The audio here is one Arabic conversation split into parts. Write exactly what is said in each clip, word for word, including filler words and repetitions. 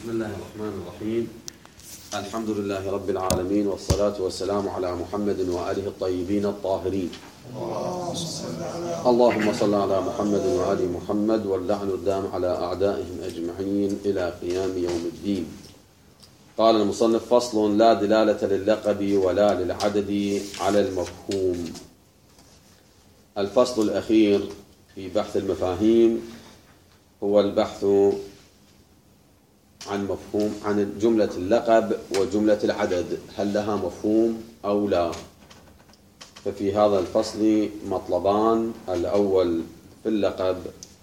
بسم الله الرحمن الرحيم. الحمد لله رب العالمين، والصلاة والسلام على محمد وآله الطيبين الطاهرين. اللهم صل على محمد وآل محمد، واللعن الدام على أعدائهم أجمعين إلى قيام يوم الدين. قال المصنف: فصل: لا دلالة لللقب ولا للعدد على المفهوم. الفصل الأخير في بحث المفاهيم هو البحث عن مفهوم عن جملة اللقب وجملة العدد، هل لها مفهوم أو لا؟ ففي هذا الفصل مطلبان: الأول في اللقب،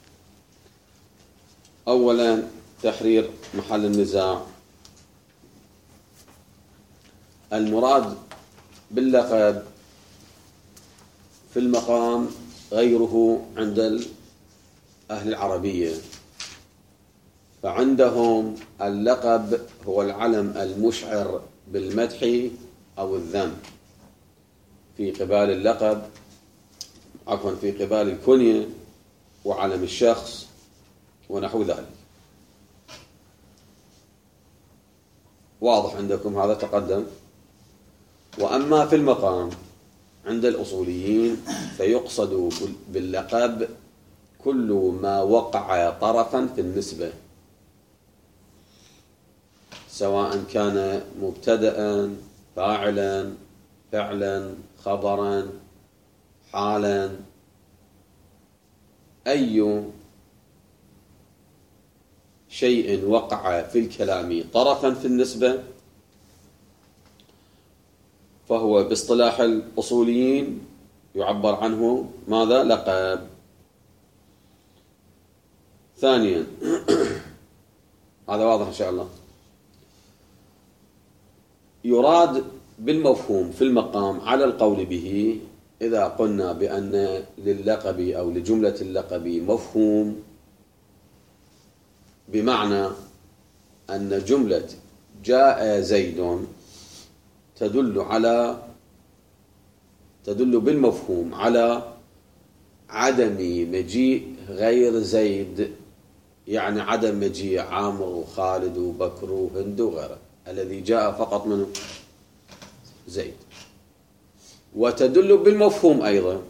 أولا تحرير محل النزاع. المراد باللقب في المقام غيره عند أهل العربية، فعندهم اللقب هو العلم المشعر بالمدح أو الذم في قبال اللقب، عفوا في قبال الكنية وعلم الشخص ونحو ذلك. واضح عندكم هذا تقدم. وأما في المقام عند الأصوليين فيقصد باللقب كل ما وقع طرفا في النسبة، سواء كان مبتدأ، فاعلا، فعلا، خبرا، حالا، أي شيء وقع في الكلام طرفا في النسبة فهو باصطلاح الأصوليين يعبر عنه ماذا؟ لقب. ثانيا هذا واضح إن شاء الله. يراد بالمفهوم في المقام على القول به إذا قلنا بأن لللقب أو لجملة اللقب مفهوم، بمعنى أن جملة جاء زيد تدل على تدل بالمفهوم على عدم مجيء غير زيد، يعني عدم مجيء عامر وخالد وبكر وهند وغيره، الذي جاء فقط منه زيد. وتدل بالمفهوم أيضا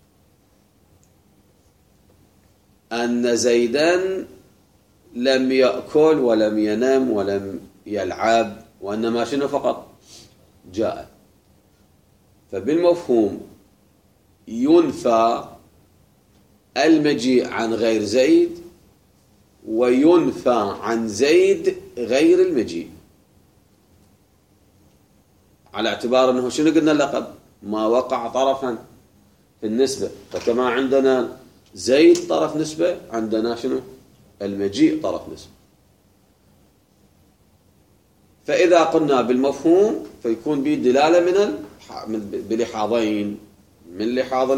أن زيدا لم يأكل ولم ينام ولم يلعب، وإنما شنو فقط جاء. فبالمفهوم ينفى المجيء عن غير زيد، وينفى عن زيد غير المجيء، على اعتبار أنه شنو قلنا اللقب؟ ما وقع طرفا في النسبة. فكما عندنا زيد طرف نسبة، عندنا شنو؟ المجيء طرف نسبة. فإذا قلنا بالمفهوم فيكون به دلالة من بلحاظين، من لحاظ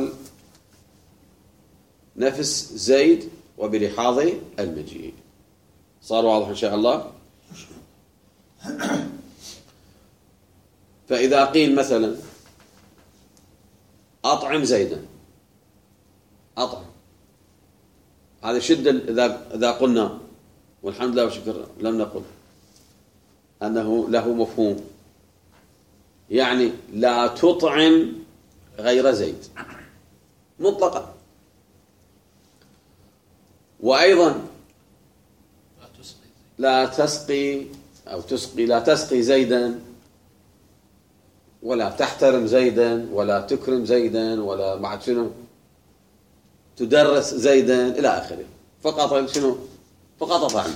نفس زيد وبلحاظ المجيء. صار واضح إن شاء الله. فإذا قيل مثلا أطعم زيدا، أطعم، هذا شدة إذا إذا قلنا، والحمد لله وشكر لم نقل أنه له مفهوم، يعني لا تطعم غير زيد مطلقا. وأيضا لا تسقي أو تسقي لا تسقي زيدا، ولا تحترم زيدا، ولا تكرم زيدا، ولا بعد شنو تدرس زيدا إلى آخره، فقط شنو فقط طعم.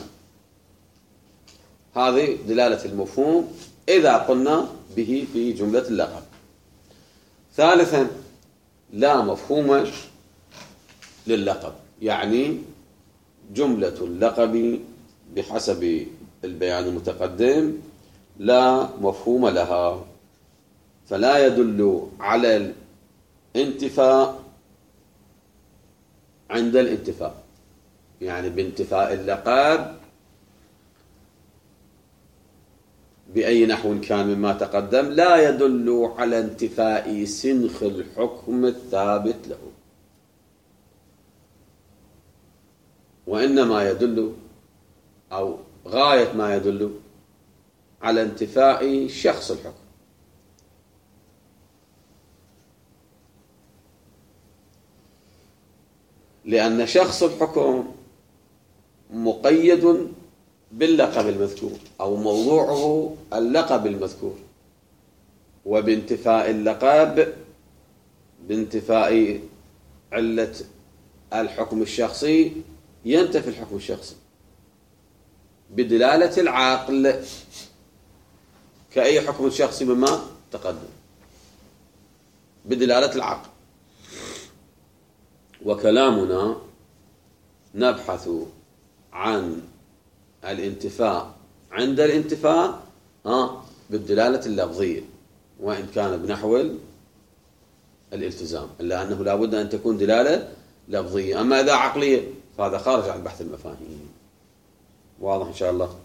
هذه دلالة المفهوم إذا قلنا به في جملة اللقب. ثالثا لا مفهوم لللقب، يعني جملة اللقب بحسب البيان المتقدم لا مفهوم لها، فلا يدل على الانتفاء عند الانتفاء، يعني بانتفاء اللقب بأي نحو كان مما تقدم لا يدل على انتفاء سنخ الحكم الثابت له، وإنما يدل أو غاية ما يدل على انتفاء شخص الحكم. لأن شخص الحكم مقيد باللقب المذكور أو موضوعه اللقب المذكور، وبانتفاء اللقب بانتفاء علة الحكم الشخصي ينتفي الحكم الشخصي بدلالة العقل كأي حكم شخصي مما تقدم بدلالة العقل. وكلامنا نبحث عن الانتفاء عند الانتفاء آه بالدلالة اللفظية، وإن كان بنحو الالتزام، إلا أنه لا بد أن تكون دلالة لفظية. أما إذا عقلية فهذا خارج عن بحث المفاهيم. واضح إن شاء الله؟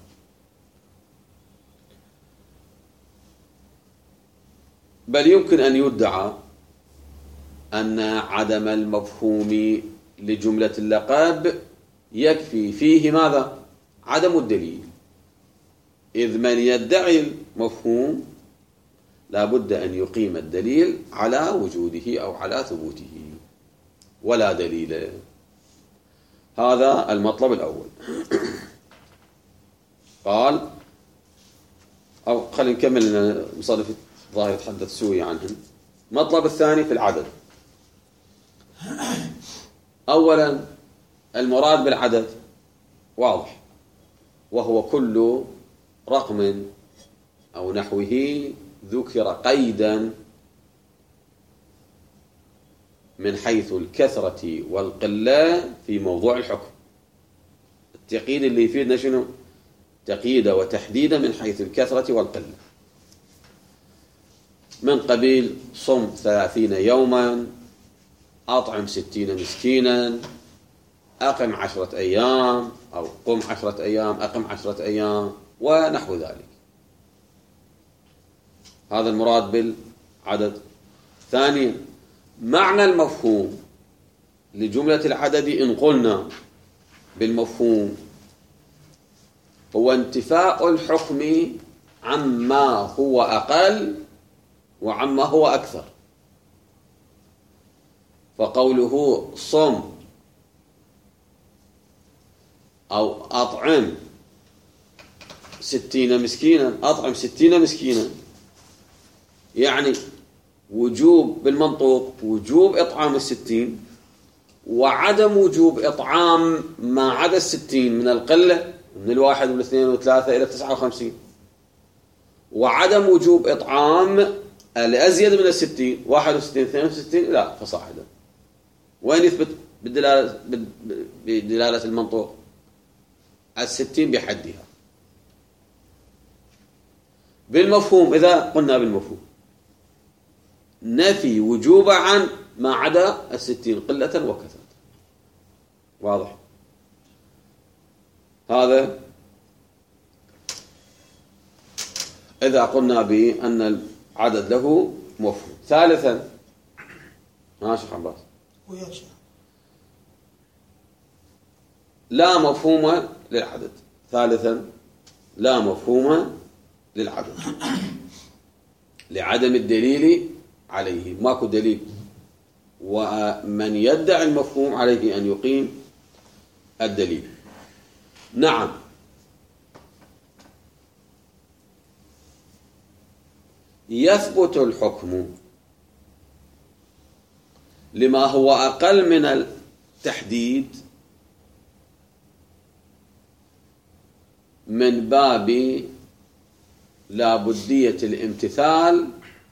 بل يمكن أن يدعى أن عدم المفهوم لجملة اللقب يكفي فيه ماذا؟ عدم الدليل، إذ من يدعي المفهوم لا بد أن يقيم الدليل على وجوده أو على ثبوته، ولا دليل. هذا المطلب الأول. قال أو خلينا نكمل مصادف ظاهر يتحدث سوي عنهم. المطلب الثاني في العدد. أولا المراد بالعدد واضح، وهو كل رقم أو نحوه ذكر قيدا من حيث الكثرة والقلة في موضوع الحكم. التقييد اللي يفيدنا شنو؟ تقييد وتحديد من حيث الكثرة والقلة، من قبيل صم ثلاثين يوما، أطعم ستين مسكينا، أقم عشرة أيام، أو قم عشرة أيام، أقم عشرة أيام، ونحو ذلك. هذا المراد بالعدد. ثانيا معنى المفهوم لجملة العدد، إن قلنا بالمفهوم هو انتفاء الحكم عما هو أقل وعما هو أكثر. فقوله صم أو أطعم ستين مسكينا، أطعم ستين مسكينا، يعني وجوب بالمنطوق وجوب إطعام الستين، وعدم وجوب إطعام ما عدا الستين من القلة، من الواحد والاثنين والثلاثة إلى تسعة وخمسين، وعدم وجوب إطعام الأزيد من الستين، واحد وستين اثنين وستين لا فصاعدا. وين يثبت بالدلالة, بدلالة المنطوق؟ الستين بحدها. بالمفهوم إذا قلنا بالمفهوم نفي وجوب عن ما عدا الستين قلة وكثرة. واضح؟ هذا إذا قلنا بأن العدد له مفهوم. ثالثا ها شيخ عباس، لا مفهوم للعدد. ثالثا لا مفهوم للعدد لعدم الدليل عليه، ماكو دليل، ومن يدعي المفهوم عليه أن يقيم الدليل. نعم يثبت الحكم لما هو أقل من التحديد من باب لابدية الامتثال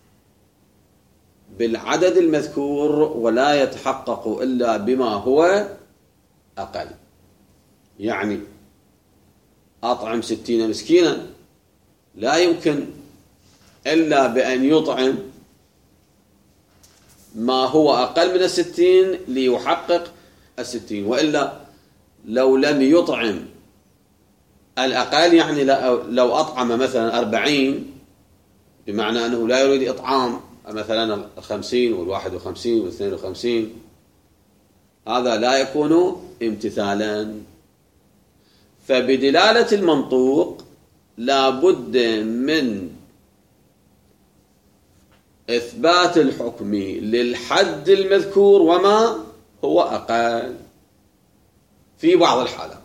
بالعدد المذكور، ولا يتحقق إلا بما هو أقل. يعني أطعم ستين مسكينا لا يمكن إلا بأن يطعم ما هو أقل من الستين ليحقق الستين، وإلا لو لم يطعم الأقل، يعني لو أطعم مثلا أربعين بمعنى أنه لا يريد إطعام مثلا الخمسين والواحد وخمسين والاثنين وخمسين، هذا لا يكون امتثالا. فبدلالة المنطوق لا بد من إثبات الحكم للحد المذكور وما هو أقل في بعض الحالات.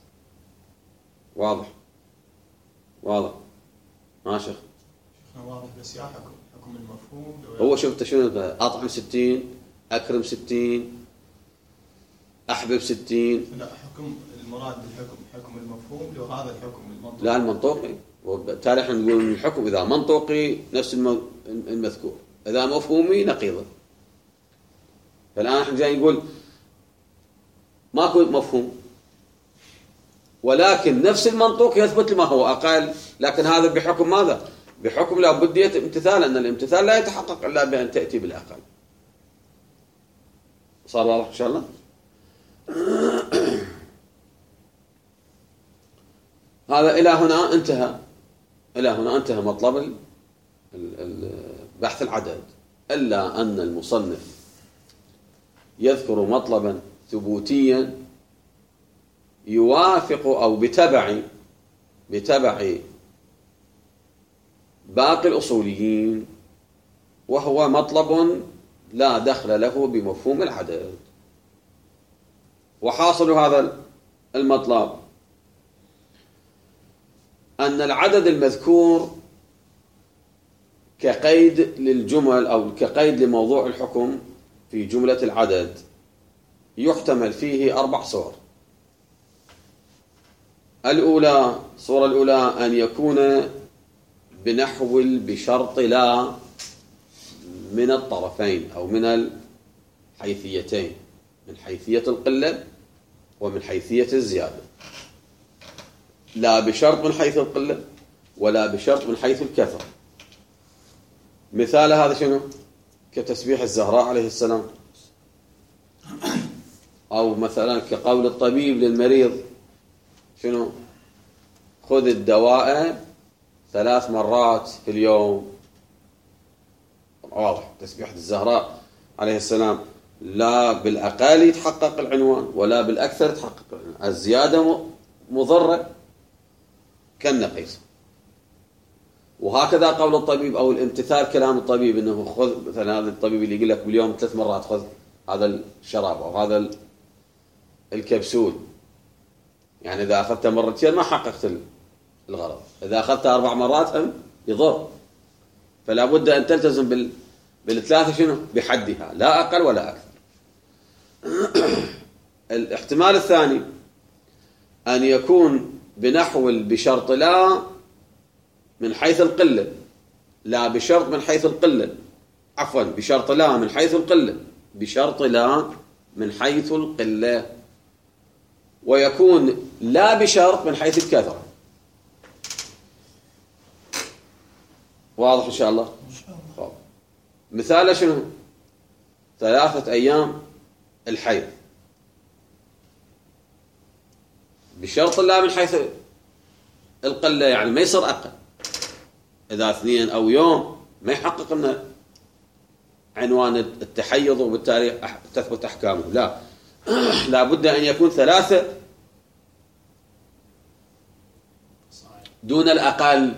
واضح واضح ما شيخ واضح. بس يا حكم حكم المفهوم هو شفت شنو أطعم ستين، أكرم ستين، أحبب ستين. لا، حكم المراد بالحكم حكم المفهوم لو هذا الحكم المنطوقي. لا المنطوقي، وبالتالي احنا نقول الحكم إذا منطوقي نفس المذكور، إذا مفهومي نقيضه. فالآن احنا جاي نقول ماكو مفهوم، ولكن نفس المنطوق يثبت لما هو أقل، لكن هذا بحكم ماذا؟ بحكم لا بدية امتثال، أن الامتثال لا يتحقق إلا بأن تأتي بالأقل. صار واضح إن شاء الله؟ هذا إلى هنا انتهى إلى هنا انتهى مطلب بحث العدد، إلا أن المصنف يذكر مطلبا ثبوتيا يوافق أو بتبع بتبع باقي الأصوليين، وهو مطلب لا دخل له بمفهوم العدد. وحاصل هذا المطلب أن العدد المذكور كقيد للجمل أو كقيد لموضوع الحكم في جملة العدد يحتمل فيه أربع صور. الأولى، الصورة الأولى أن يكون بنحو بشرط لا من الطرفين أو من الحيثيتين، من حيثية القلة ومن حيثية الزيادة. لا بشرط من حيث القلة ولا بشرط من حيث الكثرة. مثال هذا شنو؟ كتسبيح الزهراء عليه السلام، أو مثلا كقول الطبيب للمريض شنو؟ خذ الدواء ثلاث مرات في اليوم. واضح. تسبيح الزهراء عليه السلام لا بالأقل يتحقق العنوان ولا بالأكثر يتحقق العنوان. الزيادة مضرة كالنقيص. وهكذا قول الطبيب أو الامتثال كلام الطبيب أنه خذ مثلا هذا الطبيب اللي يقول لك باليوم ثلاث مرات خذ هذا الشراب أو هذا الكبسول، يعني إذا أخذت مرتين ما حققت الغرض، إذا أخذت أربع مرات هم يضر. فلا بد أن تلتزم بال... بالثلاثة شنو؟ بحدها، لا أقل ولا أكثر. الاحتمال الثاني أن يكون بنحو بشرط لا من حيث القلة، لا بشرط من حيث القلة، عفوا بشرط لا من حيث القلة، بشرط لا من حيث القلة، ويكون لا بشرط من حيث الكثرة. واضح إن شاء الله؟ إن شاء الله. مثال شنو؟ ثلاثة أيام الحيض بشرط لا من حيث القلة، يعني ما يصير أقل. إذا اثنين أو يوم ما يحقق لنا عنوان التحيض وبالتالي تثبت أحكامه. لا، لا بد أن يكون ثلاثة دون الأقل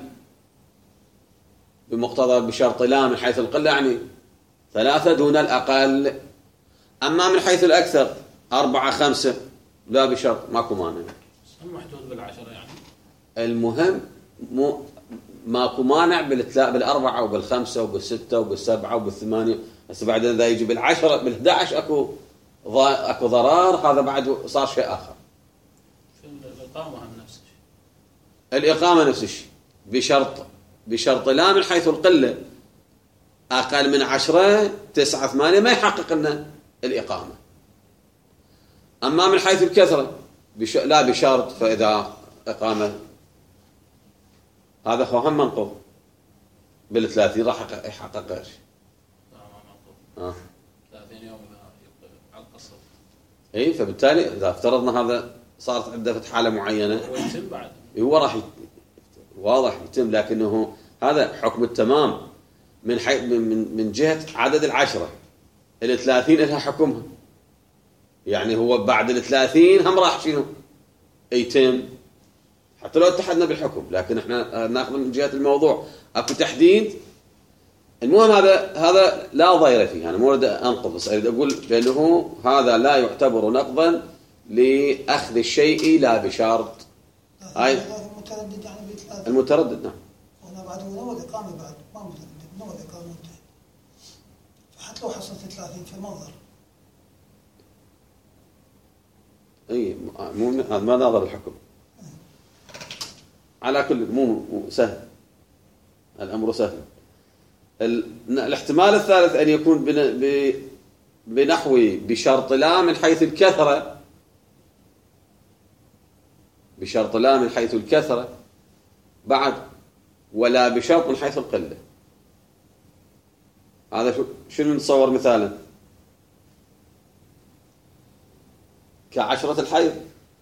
بمقتضى بشرط لا من حيث القلة، يعني ثلاثة دون الأقل. أما من حيث الأكثر أربعة خمسة لا بشرط، ماكو مانع. محدود بالعشرة يعني. المهم مو ماكو مانع بالأربعة وبالخمسة وبالستة وبالسبعة وبالثمانية. بس بعد إذا يجي بالعشرة بالأحد عشر أكو أكو ضرار، هذا بعد صار شيء آخر. في الإقامة هم نفس الشيء. الإقامة نفس الشيء بشرط بشرط لا من حيث القلة، أقل من عشرة تسعة ثمانية ما يحقق لنا الإقامة. أما من حيث الكثرة بش... لا بشرط، فإذا إقامة هذا هو هم منقوض بالثلاثين راح يحقق غير شيء. آه. ثلاثين يوم على القصر. إيه، فبالتالي إذا افترضنا هذا صارت عنده حالة معينة ويتم بعد هو راح يت... واضح يتم، لكنه هذا حكم التمام من حي... من من جهة عدد العشرة. الثلاثين لها حكمها، يعني هو بعد الثلاثين هم راح شنو يتم حتى لو اتحدنا بالحكم، لكن احنا ناخذ من جهة الموضوع اكو تحديد. المهم هذا هذا لا ضير فيه، انا مو اريد انقض، بس اريد اقول بانه هذا لا يعتبر نقضا لاخذ الشيء لا بشرط. هاي المتردد يعني بثلاثة. المتردد نعم. هنا بعد نوى الإقامة بعد ما متردد، نوى الإقامة منتهي. فحتى لو حصلت ثلاثين في المنظر. اي مو هذا ما ناظر الحكم. على كل مو سهل، الامر سهل. الاحتمال الثالث ان يكون بنحو بشرط لا من حيث الكثرة، بشرط لا من حيث الكثرة بعد، ولا بشرط من حيث القلة. هذا شنو نتصور مثالا؟ كعشرة الحيض،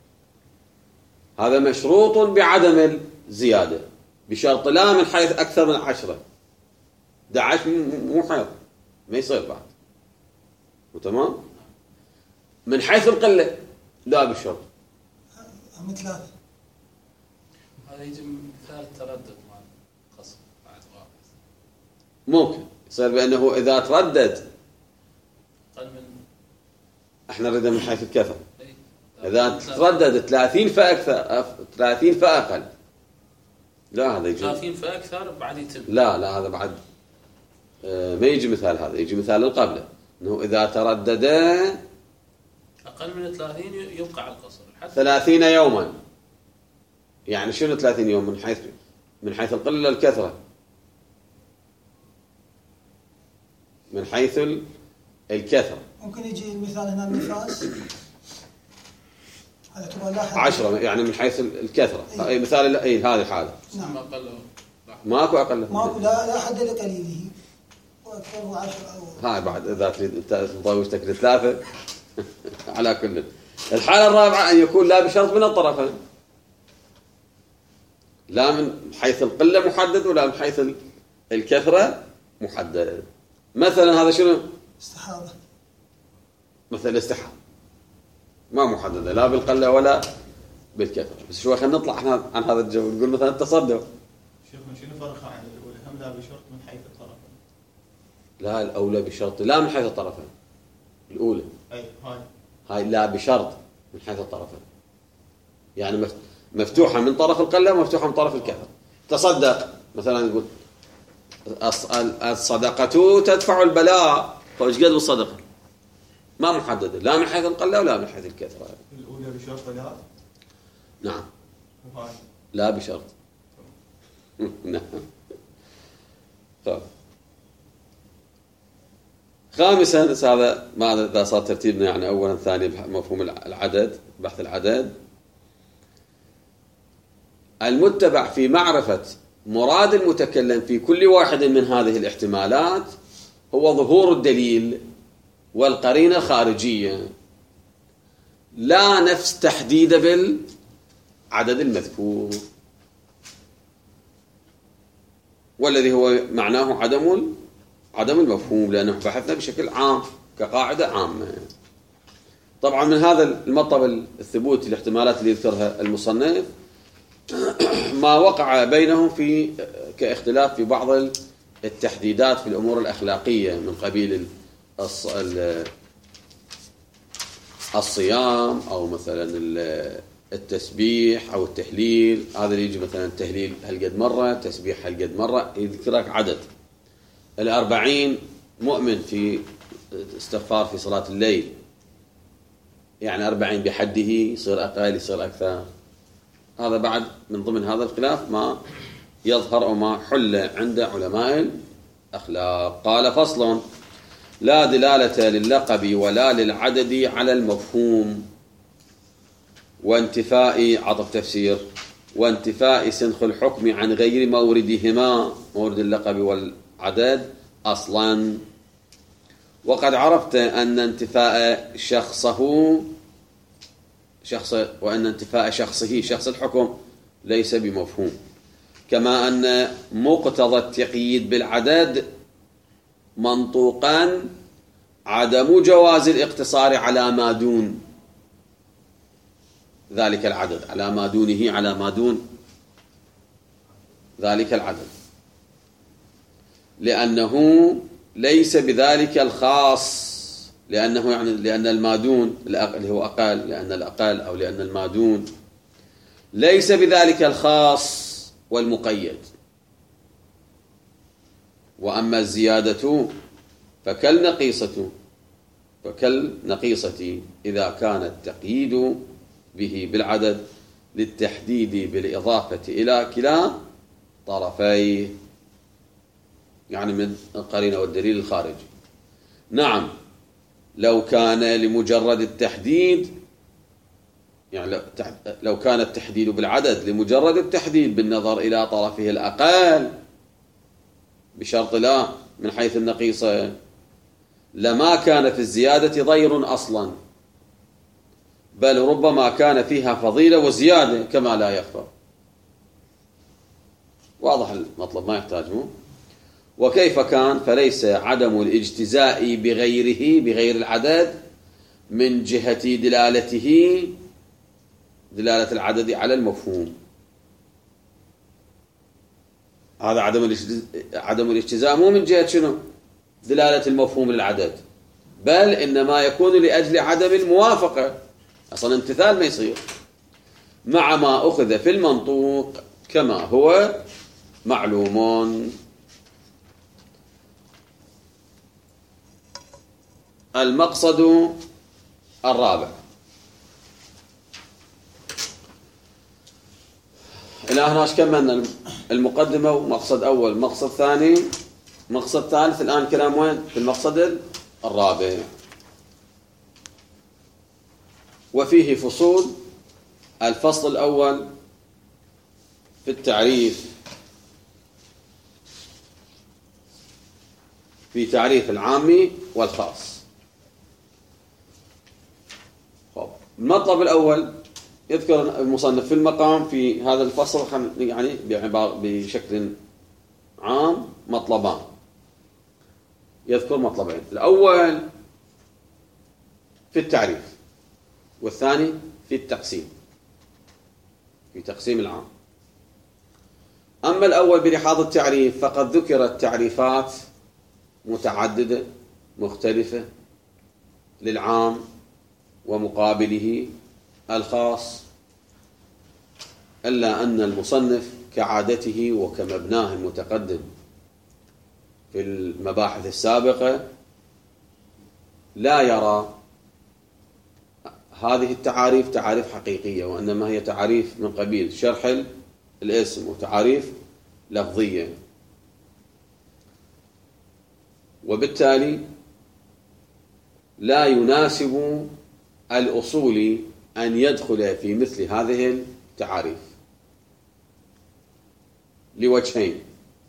هذا مشروط بعدم الزيادة بشرط لا من حيث أكثر من عشرة. دعش مو حيض، ما يصير بعد، وتمام. من حيث القلة لا بالشرط. هم ثلاثة. هذا يجي مثال التردد مع القصر بعد واحد. ممكن يصير بأنه إذا تردد أقل من، احنا نريده من حيث الكثرة. إذا تردد ثلاثين فأكثر، ثلاثين فأقل، لا هذا يجي ثلاثين فأكثر بعد يتم. لا لا هذا بعد ما يجي مثال، هذا يجي مثال القبلة، انه اذا تردد اقل من ثلاثين يبقى على القصر ثلاثين يوما. يعني شنو ثلاثين يوم من حيث من حيث القلة الكثرة؟ من حيث الكثرة ممكن يجي المثال هنا النفاس على اعتبار لا حد عشرة، يعني من حيث الكثرة. إيه. اي مثال اي هذه الحالة نعم. ماكو اقل، ماكو لا لا حد لقليله واكثره عشرة او هاي بعد اذا تريد تضوجتك لثلاثة. على كل. الحالة الرابعة ان يكون لا بشرط من الطرفين، لا من حيث القلة محدد ولا من حيث الكثرة محدد. مثلا هذا شنو؟ استحاضة. مثل الاستحاضة ما محددة لا بالقلة ولا بالكثرة. بس شوي خلينا نطلع عن هذا الجو، نقول مثلا التصدق. شوف شنو فرقها عن الأولى؟ هم لا بشرط من حيث الطرفين. لا الأولى بشرط لا من حيث الطرفين. الأولى أي هاي هاي لا بشرط من حيث الطرفين، يعني مفتوحة من طرف القلة ومفتوحة من طرف الكثرة. تصدق مثلا نقول الصدقة تدفع البلاء، فايش قد الصدقة؟ ما محددة لا من حيث القلة ولا من حيث الكثرة. الأولى بشرط لا. نعم. وهاي لا بشرط. نعم. طيب. خامسا هذا ما إذا صار ترتيبنا، يعني أولا ثانيا مفهوم العدد، بحث العدد. المتبع في معرفة مراد المتكلم في كل واحد من هذه الاحتمالات هو ظهور الدليل والقرينة الخارجية، لا نفس تحديد بالعدد المذكور، والذي هو معناه عدم عدم المفهوم، لأنه بحثنا بشكل عام كقاعدة عامة. طبعا من هذا المطلب الثبوت الاحتمالات اللي يذكرها المصنف ما وقع بينهم في كاختلاف في بعض التحديدات في الأمور الأخلاقية من قبيل الصيام أو مثلا التسبيح أو التهليل. هذا اللي يجي مثلا التهليل هل قد مرة، تسبيح هل قد مرة، يذكرك عدد. الأربعين مؤمن في استغفار في صلاة الليل، يعني أربعين بحده، يصير أقل يصير أكثر. هذا بعد من ضمن هذا الخلاف ما يظهر أو ما حل عند علماء الأخلاق. قال فصل: لا دلالة لللقب ولا للعدد على المفهوم، وانتفاء عطف تفسير وانتفاء سنخ الحكم عن غير موردهما، مورد اللقب والعدد أصلا. وقد عرفت أن انتفاء شخصه شخص وأن انتفاء شخصه شخص الحكم ليس بمفهوم، كما أن مقتضى التقييد بالعدد منطوقا عدم جواز الاقتصار على ما دون ذلك العدد، على ما دونه، على ما دون ذلك العدد، لأنه ليس بذلك الخاص، لأنه يعني لأن المادون اللي هو أقل، لأن الأقل أو لأن المادون ليس بذلك الخاص والمقيد. وأما الزيادة فكالنقيصة فكالنقيصة إذا كان التقييد به بالعدد للتحديد بالإضافة إلى كلا طرفيه، يعني من القرينة والدليل الخارجي. نعم، لو كان لمجرد التحديد، يعني لو كان التحديد بالعدد لمجرد التحديد بالنظر إلى طرفه الأقل بشرط لا من حيث النقيصة، لما كان في الزيادة ضير أصلا، بل ربما كان فيها فضيلة وزيادة كما لا يخفى. واضح المطلب، ما يحتاج مو. وكيف كان فليس عدم الاجتزاء بغيره بغير العدد من جهة دلالته دلالة العدد على المفهوم. هذا عدم عدم الاجتزاء مو من جهة شنو؟ دلالة المفهوم للعدد، بل إنما يكون لأجل عدم الموافقة، أصلا امتثال ما يصير، مع ما أخذ في المنطوق كما هو معلوم. المقصد الرابع. إلى هنا كملنا المقدمة ومقصد أول، مقصد ثاني، مقصد ثالث. الآن كلام وين؟ في المقصد الرابع، وفيه فصول. الفصل الأول في التعريف، في تعريف العام والخاص. المطلب الأول يذكر المصنف في المقام في هذا الفصل يعني بشكل عام مطلبان، يذكر مطلبين، الأول في التعريف والثاني في التقسيم، في تقسيم العام. أما الأول بلحاظ التعريف فقد ذكرت تعريفات متعددة مختلفة للعام ومقابله الخاص، إلا أن المصنف كعادته وكمبناه المتقدم في المباحث السابقة لا يرى هذه التعاريف تعاريف حقيقية، وإنما هي تعاريف من قبيل شرح الاسم وتعاريف لفظية، وبالتالي لا يناسب الأصول أن يدخل في مثل هذه التعاريف لوجهين.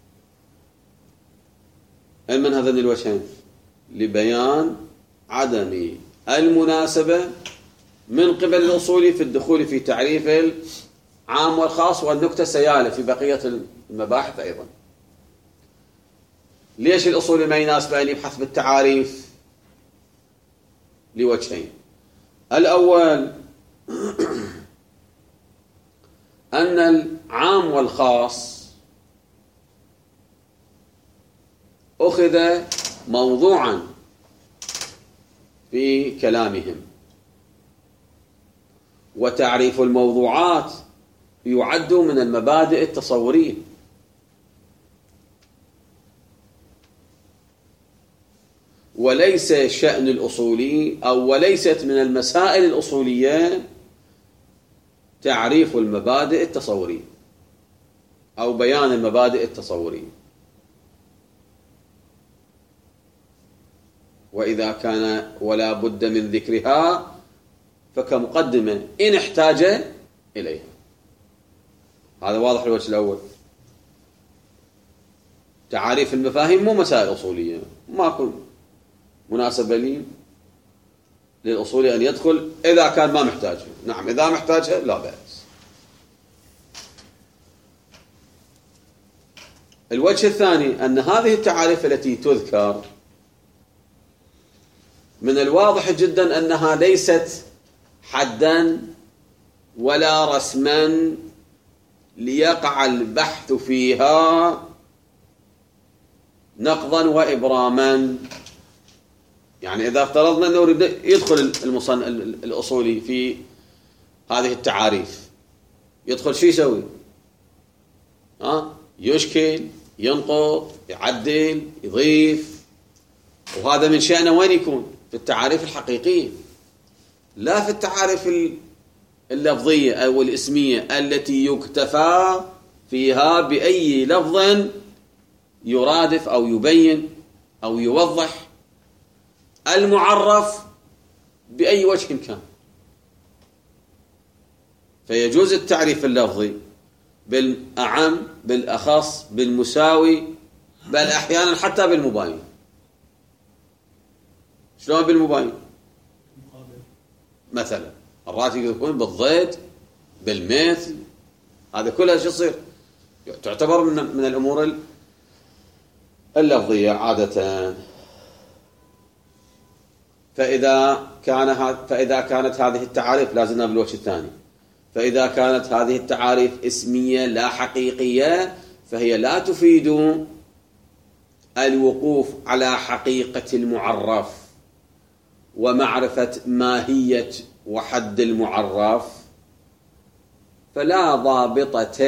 من هذين الوجهين؟ لبيان عدم المناسبة من قبل الأصول في الدخول في تعريف العام والخاص، والنكتة سيالة في بقية المباحث أيضا. ليش الأصول ما يناسب أن يبحث بالتعاريف؟ لوجهين. الأول أن العام والخاص أخذ موضوعا في كلامهم، وتعريف الموضوعات يعد من المبادئ التصورية، وليس شأن الأصولي أو وليست من المسائل الأصولية تعريف المبادئ التصورية أو بيان المبادئ التصورية. وإذا كان ولا بد من ذكرها فكمقدمة إن احتاج إليها. هذا واضح الوجه الأول. تعاريف المفاهيم مو مسائل أصولية، ما أكون مناسبة لي للأصول أن يدخل إذا كان ما محتاجها. نعم، إذا محتاجها لا بأس. الوجه الثاني أن هذه التعاريف التي تذكر من الواضح جدا أنها ليست حدا ولا رسما ليقع البحث فيها نقضا وإبراما. يعني إذا افترضنا أنه يدخل المصنف الأصولي في هذه التعاريف، يدخل شو يسوي؟ ها؟ يشكل، ينقض، يعدل، يضيف. وهذا من شأنه وين يكون؟ في التعاريف الحقيقية، لا في التعاريف اللفظية أو الاسمية التي يكتفى فيها بأي لفظ يرادف أو يبين أو يوضح المعرف بأي وجه كان. فيجوز التعريف اللفظي بالأعم، بالأخص، بالمساوي، بل أحيانا حتى بالمباين. شلون بالمباين؟ مثلا مرات يكون بالضد، بالمثل، هذا كلها شو يصير؟ تعتبر من من الأمور اللفظية عادة. فإذا كان فإذا كانت هذه التعاريف، لازلنا بالوجه الثاني، فإذا كانت هذه التعاريف اسمية لا حقيقية فهي لا تفيد الوقوف على حقيقة المعرف ومعرفة ماهية وحد المعرف، فلا ضابطة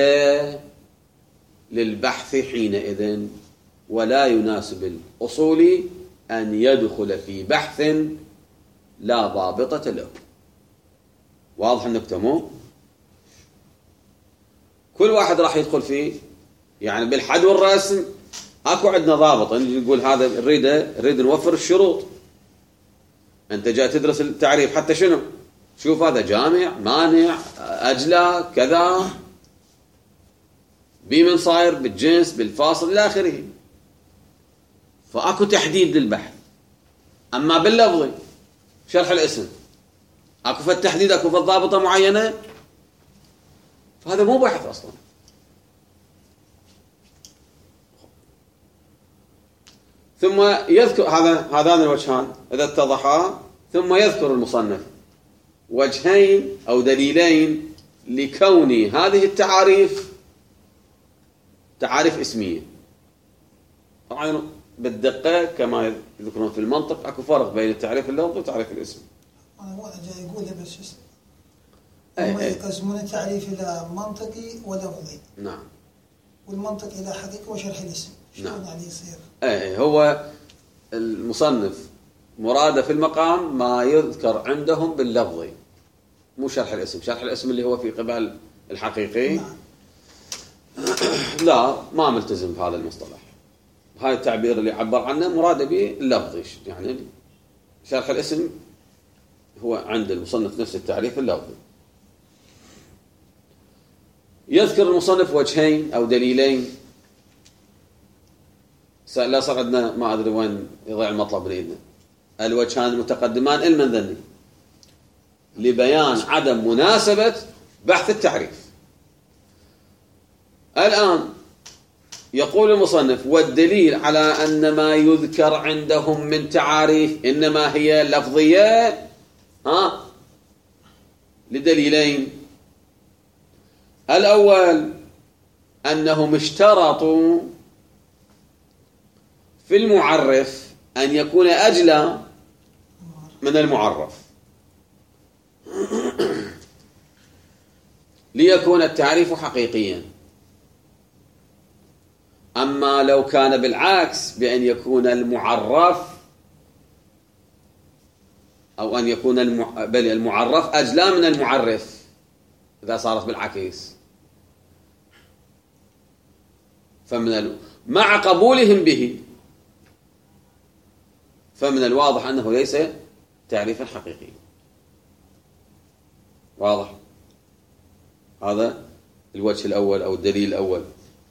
للبحث حينئذ، ولا يناسب الأصول أن يدخل في بحث لا ضابطة له. واضح النكتة مو؟ كل واحد راح يدخل فيه، يعني بالحد والرسم اكو عندنا ضابط، نقول هذا نريد نريد نوفر الشروط. انت جاي تدرس التعريف حتى شنو؟ شوف هذا جامع، مانع، اجلى، كذا، بمن صاير، بالجنس، بالفاصل، الى اخره. فاكو تحديد للبحث. اما باللفظي شرح الاسم اكو في التحديد، اكو في الضابطه معينه، فهذا مو بحث اصلا. ثم يذكر هذا هذان الوجهان اذا اتضحا، ثم يذكر المصنف وجهين او دليلين لكون هذه التعاريف تعاريف اسميه. طبعا بالدقه كما يذكرون في المنطق اكو فرق بين التعريف اللفظي وتعريف الاسم. انا مو جاي اقول بس اسم أي هم أي. يقسمون التعريف الى منطقي ولفظي. نعم. والمنطق الى حقيقي وشرح الاسم. شلون نعم. يعني يصير؟ اي هو المصنف مراده في المقام ما يذكر عندهم باللفظي، مو شرح الاسم. شرح الاسم اللي هو في قبال الحقيقي. نعم. لا، ما ملتزم بهذا المصطلح. هاي التعبير اللي عبر عنه مراده به اللفظي، يعني شرح الاسم هو عند المصنف نفس التعريف اللفظي. يذكر المصنف وجهين او دليلين. لا صار عندنا ما ادري وين يضيع المطلب من ايدنا. الوجهان المتقدمان المن ذني لبيان عدم مناسبة بحث التعريف. الآن يقول المصنف: والدليل على أن ما يذكر عندهم من تعاريف إنما هي لفظية ها لدليلين. الأول أنهم اشترطوا في المعرف أن يكون أجلى من المعرف ليكون التعريف حقيقيا. أما لو كان بالعكس، بأن يكون المعرف أو أن يكون المع... بل المعرف أجلى من المعرف، إذا صارت بالعكس، فمن ال... مع قبولهم به، فمن الواضح أنه ليس تعريفا حقيقيا. واضح؟ هذا الوجه الأول أو الدليل الأول.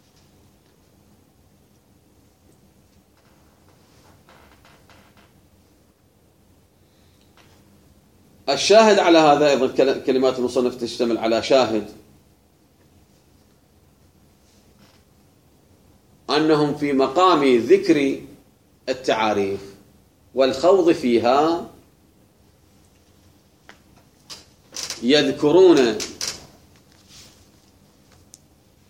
الشاهد على هذا أيضا كلمات المصنف تشتمل على شاهد، أنهم في مقام ذكر التعاريف والخوض فيها يذكرون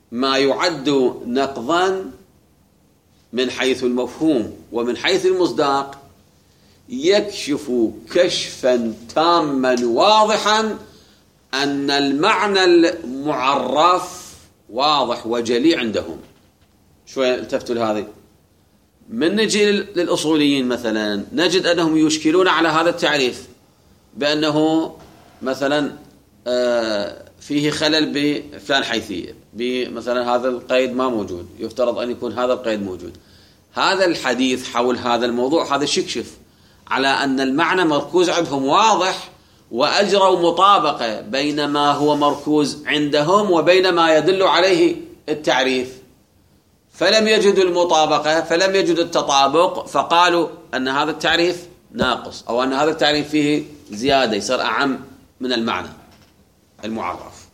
ما يعد نقضا من حيث المفهوم ومن حيث المصداق يكشف كشفا تاما واضحا أن المعنى المعرف واضح وجلي عندهم. شوية التفتوا لهذه. من نجي للأصوليين مثلا نجد أنهم يشكلون على هذا التعريف بأنه مثلا فيه خلل بفلان حيثية، بمثلا هذا القيد ما موجود، يفترض أن يكون هذا القيد موجود. هذا الحديث حول هذا الموضوع هذا يكشف على أن المعنى مركوز عندهم واضح، وأجروا مطابقة بين ما هو مركوز عندهم وبين ما يدل عليه التعريف، فلم يجدوا المطابقة، فلم يجدوا التطابق، فقالوا أن هذا التعريف ناقص أو أن هذا التعريف فيه زيادة يصير أعم من المعنى المعرف.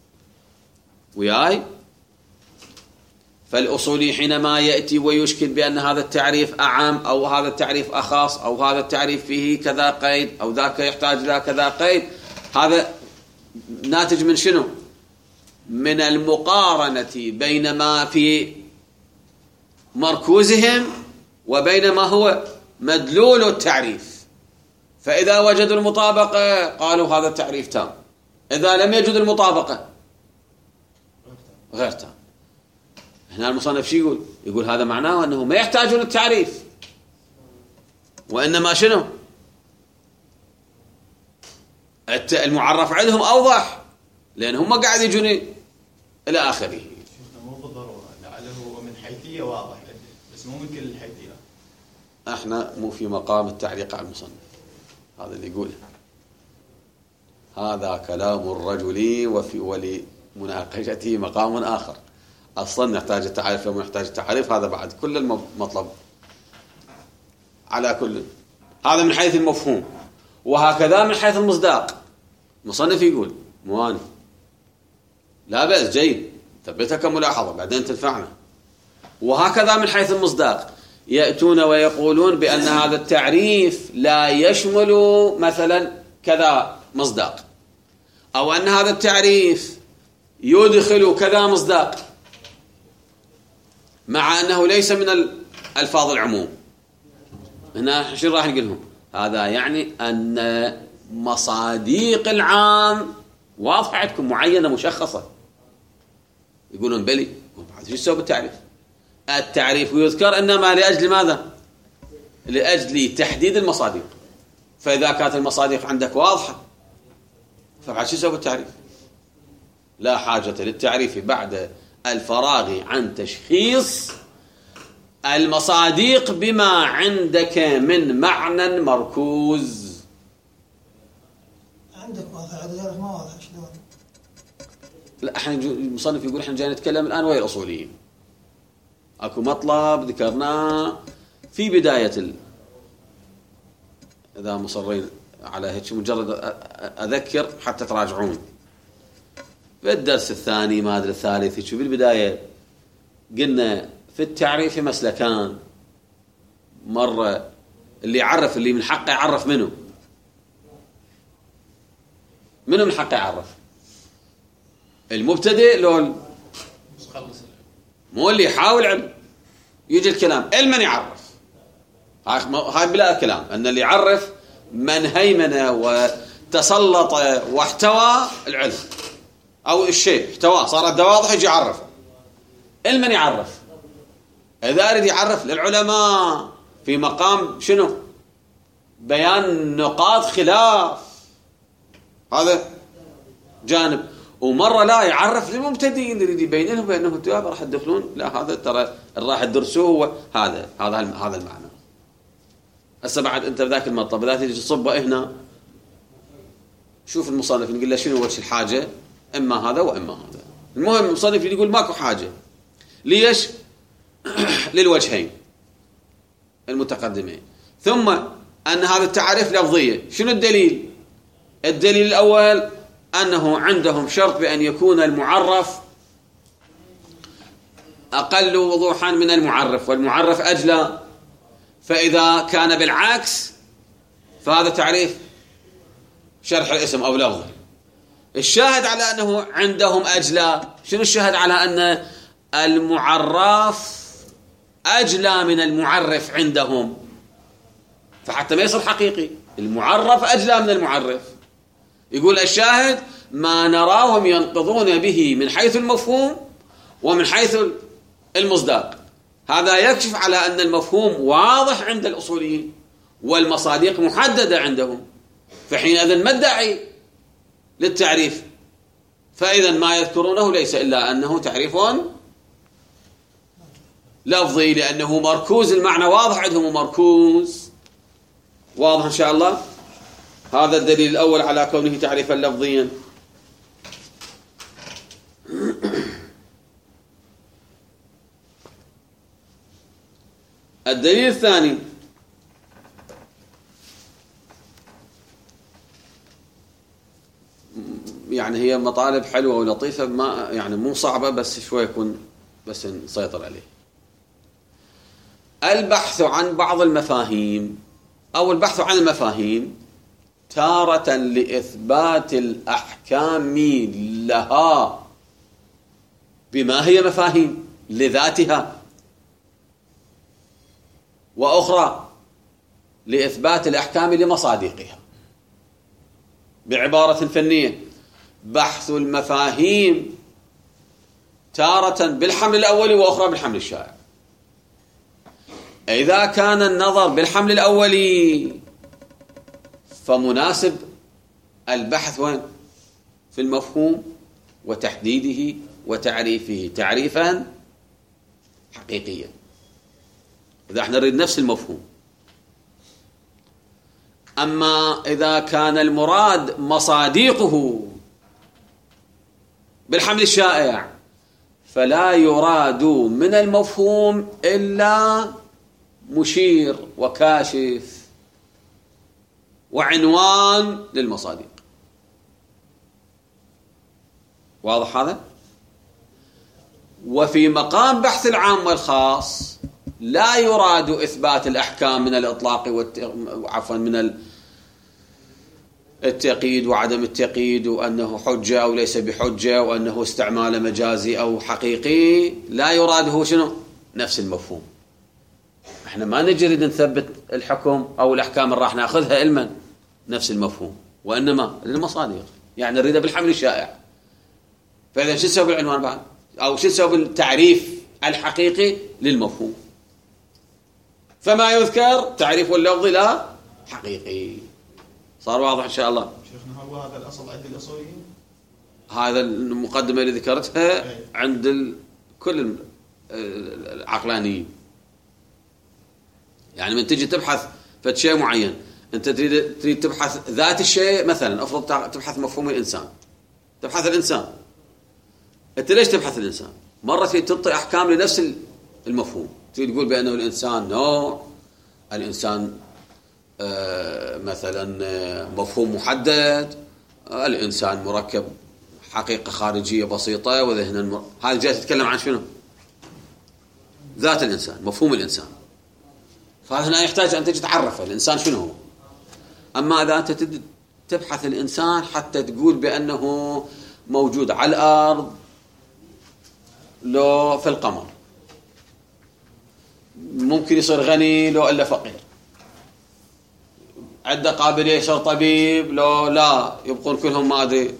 وياي فالأصولي حينما يأتي ويشكل بأن هذا التعريف أعم أو هذا التعريف أخص أو هذا التعريف فيه كذا قيد أو ذاك يحتاج إلى كذا قيد، هذا ناتج من شنو؟ من المقارنة بين ما في مركوزهم وبين ما هو مدلول التعريف. فإذا وجدوا المطابقة قالوا هذا التعريف تام، إذا لم يجدوا المطابقة غير تام. هنا المصنف شو يقول؟ يقول هذا معناه أنه ما يحتاجون التعريف، وإنما شنو؟ المعرف عندهم أوضح، لأن هم قاعد يجون إلى آخره. مو بالضرورة، لعله هو من حيثية واضح بس مو من كل الحيثيات. احنا مو في مقام التعليق على المصنف، هذا اللي يقوله. هذا كلام الرجل وفي ولمناقشته مقام آخر. أصلا نحتاج التعريف لو نحتاج التعريف، هذا بعد كل المطلب. على كل هذا من حيث المفهوم، وهكذا من حيث المصداق. مصنف يقول مواني لا بأس، جيد، ثبتها كملاحظة بعدين تنفعنا. وهكذا من حيث المصداق يأتون ويقولون بأن هذا التعريف لا يشمل مثلا كذا مصداق، أو أن هذا التعريف يدخل كذا مصداق، مع أنه ليس من الألفاظ العموم. هنا شو راح نقولهم؟ هذا يعني أن مصاديق العام واضحة عندكم، معينة مشخصة. يقولون بلي، بعد شو يسوي بالتعريف؟ التعريف يذكر إنما لأجل ماذا؟ لأجل تحديد المصاديق. فإذا كانت المصاديق عندك واضحة فبعد شو يسوي بالتعريف؟ لا حاجة للتعريف بعد الفراغ عن تشخيص المصاديق بما عندك من معنى مركوز. عندك واضح، عندك ما واضح شلون؟ لا، احنا المصنف يقول احنا جاي نتكلم الآن ويا الأصوليين. اكو مطلب ذكرناه في بداية ال... إذا مصرين على هيك مجرد أذكر حتى تراجعون. في الدرس الثاني ما أدري الثالث شو بالبداية قلنا في التعريف مسلكان. مرة اللي يعرف، اللي من حقه يعرف منه منه من حقه يعرف، المبتدئ لو مو اللي يحاول علم. يجي الكلام المن يعرف، هاي بلا كلام أن اللي يعرف من هيمنة وتسلط واحتوى العلم أو الشيء احتواه صارت واضح يجي يعرف. المن يعرف إذا أريد يعرف للعلماء في مقام شنو؟ بيان نقاط خلاف، هذا جانب. ومرة لا يعرف للمبتدئين يريد يبين لهم بأنه انتوا راح تدخلون، لا هذا ترى راح تدرسوه هو هذا هذا هذا المعنى. هسه بعد أنت بذاك المطلب بذات تيجي تصبه هنا، شوف المصنف نقول له شنو وجه الحاجة، إما هذا وإما هذا. المهم المصنف يقول ماكو حاجة. ليش؟ للوجهين المتقدمين. ثم أن هذا التعريف لفظية. شنو الدليل؟ الدليل الأول أنه عندهم شرط بأن يكون المعرف أقل وضوحا من المعرف، والمعرف أجلى. فإذا كان بالعكس فهذا تعريف شرح الاسم أو لفظه. الشاهد على أنه عندهم أجلى. شنو الشاهد على أن المعرف أجلى من المعرف عندهم؟ فحتى ما يصير حقيقي، المعرف أجلى من المعرف. يقول الشاهد ما نراهم ينقضون به من حيث المفهوم ومن حيث المصداق. هذا يكشف على أن المفهوم واضح عند الأصوليين والمصادق محددة عندهم، فحينئذ ما الداعي للتعريف؟ فإذا ما يذكرونه ليس إلا أنه تعريف لفظي، لأنه مركوز المعنى واضح عندهم، مركوز واضح إن شاء الله. هذا الدليل الأول على كونه تعريفا لفظيا. الدليل الثاني يعني هي مطالب حلوة ولطيفة، ما يعني مو صعبة، بس شوي يكون بس نسيطر عليه. البحث عن بعض المفاهيم أو البحث عن المفاهيم تارة لإثبات الأحكام لها بما هي مفاهيم لذاتها، وأخرى لإثبات الأحكام لمصادقها. بعبارة فنية، بحث المفاهيم تارة بالحمل الأولي وأخرى بالحمل الشائع. إذا كان النظر بالحمل الأولي فمناسب البحث وين؟ في المفهوم وتحديده وتعريفه تعريفا حقيقيا، إذا احنا نريد نفس المفهوم. أما إذا كان المراد مصادقه بالحمل الشائع فلا يراد من المفهوم إلا مشير وكاشف وعنوان للمصادق. واضح هذا؟ وفي مقام بحث العام والخاص لا يراد إثبات الأحكام من الإطلاق والت... عفوا من التقييد وعدم التقييد، وأنه حجة أو ليس بحجة، وأنه استعمال مجازي أو حقيقي. لا يراده شنو؟ نفس المفهوم. احنا ما نجرد نثبت الحكم أو الأحكام اللي راح ناخذها علما نفس المفهوم، وإنما للمصادق، يعني نريده بالحمل الشائع. فإذا شو نسوي بالعنوان بعد؟ أو شو نسوي بالتعريف الحقيقي للمفهوم؟ فما يذكر تعريف اللفظي لا حقيقي. صار واضح إن شاء الله؟ شيخنا هو هذا الأصل عند الأصوليين؟ هذا المقدمة اللي ذكرتها عند كل العقلانيين. يعني من تجي تبحث في شيء معين، أنت تريد تريد تبحث ذات الشيء، مثلا أفرض تبحث مفهوم الإنسان، تبحث الإنسان. أنت ليش تبحث الإنسان؟ مرة تريد تعطي أحكام لنفس المفهوم، تريد تقول بأنه الإنسان نوع، الإنسان آه مثلا آه مفهوم محدد، آه الإنسان مركب حقيقة خارجية بسيطة وذهنا مر... هذا جاي تتكلم عن شنو؟ ذات الإنسان، مفهوم الإنسان. فهنا يحتاج أن تجي تعرف الإنسان شنو هو. أما إذا أنت تبحث الإنسان حتى تقول بأنه موجود على الأرض لو في القمر، ممكن يصير غني لو إلا فقير، عنده قابلية يصير طبيب لو لا، يبقون كلهم ما أدري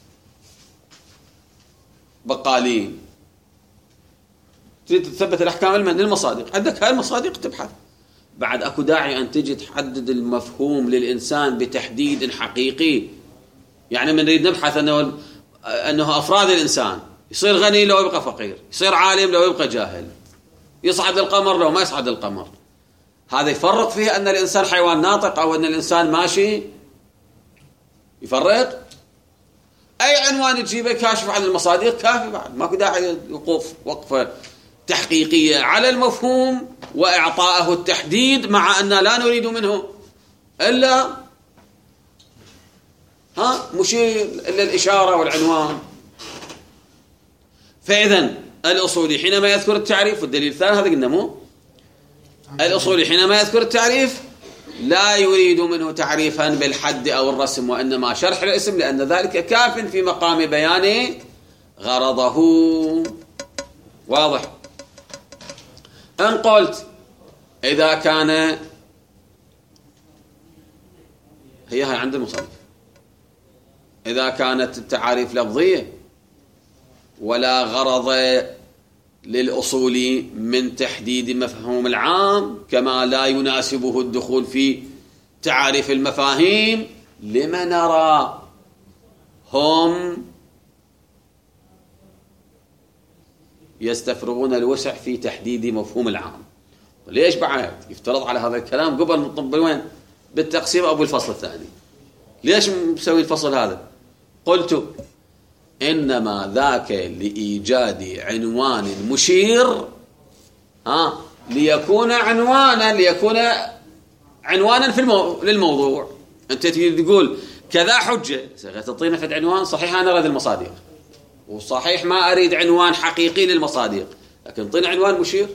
بقالين. تريد تثبت الأحكام من المصادق، عندك هاي المصادق تبحث. بعد أكو داعي أن تجي تحدد المفهوم للإنسان بتحديد حقيقي. يعني من نريد نبحث أنه أنه أفراد الإنسان، يصير غني لو يبقى فقير، يصير عالم لو يبقى جاهل، يصعد القمر لو ما يصعد القمر. هذا يفرق فيه أن الإنسان حيوان ناطق أو أن الإنسان ماشي؟ يفرق؟ أي عنوان تجيبه كاشف عن المصادق كافي، بعد ماكو داعي وقوف وقفة تحقيقية على المفهوم وإعطائه التحديد، مع أن لا نريد منه إلا ها مشير إلا الإشارة والعنوان. فإذا الأصولي حينما يذكر التعريف، والدليل الثاني هذا قلنا مو الأصولي حينما يذكر التعريف لا يريد منه تعريفا بالحد أو الرسم، وإنما شرح الاسم، لأن ذلك كاف في مقام بيان غرضه. واضح؟ إن قلت إذا كان، هي هاي عند المصنف، إذا كانت التعاريف لفظية ولا غرض للأصول من تحديد مفهوم العام، كما لا يناسبه الدخول في تعاريف المفاهيم، لما نرى هم يستفرغون الوسع في تحديد مفهوم العام. ليش بعد يفترض على هذا الكلام قبل نطبق وين بالتقسيم أو بالفصل الثاني؟ ليش مسوي الفصل هذا؟ قلت إنما ذاك لإيجاد عنوان مشير، ها ليكون عنوانا ليكون عنوانا في المو... للموضوع. أنت تقول كذا حجة، تعطينا فد عنوان، صحيح أنا أريد المصادق، وصحيح ما أريد عنوان حقيقي للمصادق، لكن طينا عنوان مشير.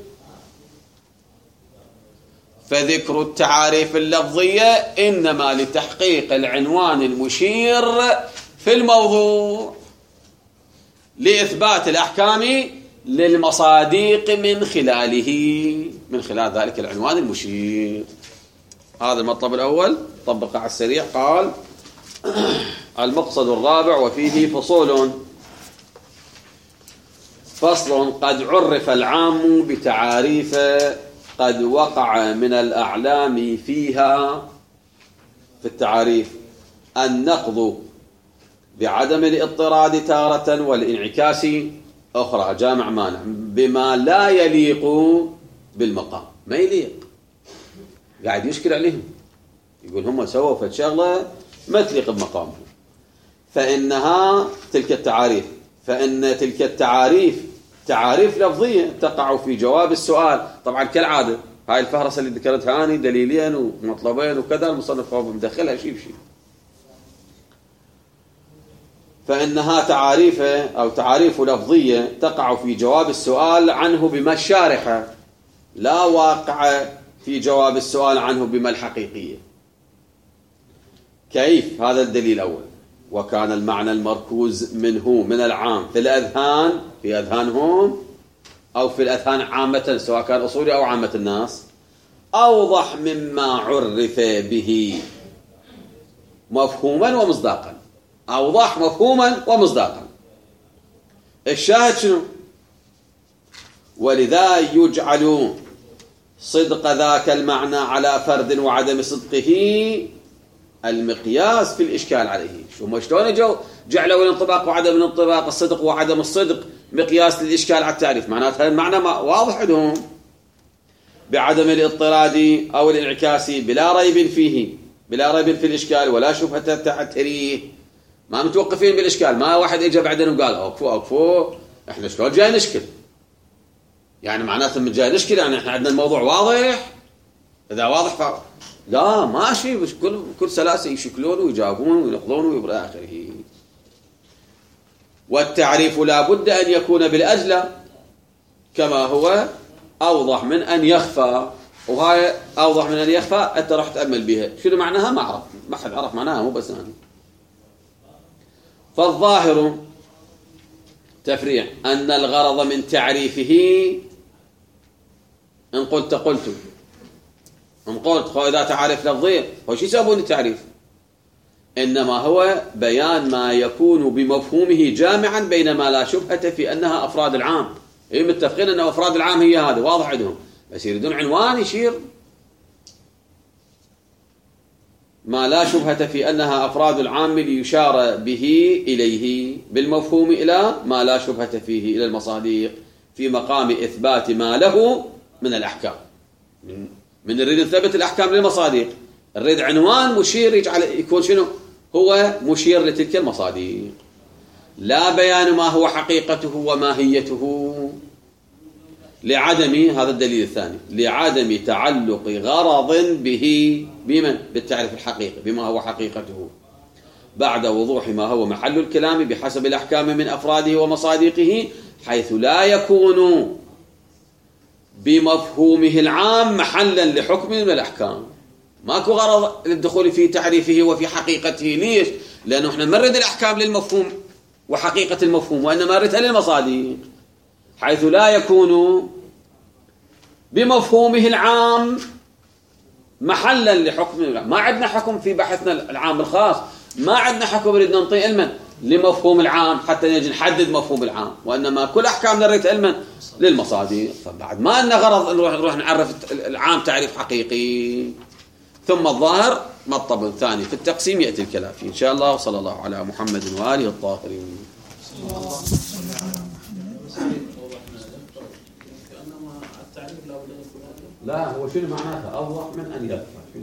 فذكر التعاريف اللفظية إنما لتحقيق العنوان المشير في الموضوع، لإثبات الأحكام للمصادق من خلاله، من خلال ذلك العنوان المشير. هذا المطلب الأول طبق على السريع. قال المقصد الرابع وفيه فصول. فصل: قد عرف العام بتعاريف قد وقع من الأعلام فيها. في التعاريف: النقض بعدم الاضطراد تارة، والانعكاس أخرى، جامع مانع، بما لا يليق بالمقام. ما يليق، قاعد يشكل عليهم، يقول هم سووا فد شغلة ما تليق بمقامهم. فإنها تلك التعاريف فإن تلك التعاريف تعاريف لفظية تقع في جواب السؤال. طبعا كالعادة هاي الفهرسة اللي ذكرتها أنا دليلين ومطلبين وكذا، المصنف هو مدخلها شيء بشيء. فإنها تعاريف أو تعاريف لفظية تقع في جواب السؤال عنه بما الشارحة، لا واقع في جواب السؤال عنه بما الحقيقية. كيف؟ هذا الدليل الأول: وكان المعنى المركوز منه من العام في الأذهان، في أذهانهم أو في الأذهان عامة، سواء كان أصولي أو عامة الناس، أوضح مما عرف به مفهوما ومصداقا. أوضح مفهوما ومصداقا. الشاهد شنو؟ ولذا يجعل صدق ذاك المعنى على فرد وعدم صدقه المقياس في الإشكال عليه. شو شلون جو جعلوا الانطباق وعدم الانطباق، الصدق وعدم الصدق مقياس للإشكال على التعريف. معناتها المعنى واضح عندهم بعدم الاضطراد أو الانعكاس بلا ريب فيه، بلا ريب في الإشكال ولا شبهة تعتريه. ما متوقفين بالإشكال، ما واحد إجا بعدين وقال أوقفوا أوقفوا إحنا شلون جاي نشكل، يعني معناته من جاي نشكل يعني إحنا عندنا الموضوع واضح. إذا واضح ف... لا ماشي، بس كل كل سلاسة يشكلون ويجاوبون وينقضون وإلى آخره. والتعريف لا بد أن يكون بالأجلى كما هو أوضح من أن يخفى، وهاي أوضح من أن يخفى أنت راح تأمل بها شنو معناها، ما أعرف، ما حد عرف معناها، مو بس أنا. فالظاهر تفريع أن الغرض من تعريفه، إن قلت قلت إن قلت إذا تعريف لفظي هو شو يسمون التعريف؟ إنما هو بيان ما يكون بمفهومه جامعا بين ما لا شبهة في أنها أفراد العام. إيه متفقين أن أفراد العام هي هذا، واضح عندهم، بس يريدون عنوان يشير ما لا شبهة في أنها أفراد العام ليشار به إليه بالمفهوم إلى ما لا شبهة فيه إلى المصادق في مقام إثبات ما له من الأحكام. من من نريد نثبت الأحكام للمصادق، نريد عنوان مشير يجعل يكون شنو هو مشير لتلك المصادق، لا بيان ما هو حقيقته وماهيته، لعدم هذا الدليل الثاني لعدم تعلق غرض به بمن بالتعريف الحقيقي بما هو حقيقته بعد وضوح ما هو محل الكلام بحسب الأحكام من أفراده ومصادقه، حيث لا يكون بمفهومه العام محلا لحكم من الأحكام. ماكو غرض للدخول في تعريفه وفي حقيقته. ليش؟ لأنه احنا نمرد الأحكام للمفهوم وحقيقة المفهوم، وإنما نردها للمصادر، حيث لا يكون بمفهومه العام محلا لحكم. ما عندنا حكم في بحثنا العام الخاص، ما عندنا حكم بدنا نعطي علما لمفهوم العام حتى نجي نحدد مفهوم العام، وإنما كل أحكام نريد علما للمصادر. فبعد ما لنا غرض نروح نروح نعرف العام تعريف حقيقي. ثم الظاهر مطلب الثاني في التقسيم يأتي الكلام فيه إن شاء الله. وصلى الله على محمد وآله الطاهرين. لا هو شنو معناته أوضح من أن يذكر.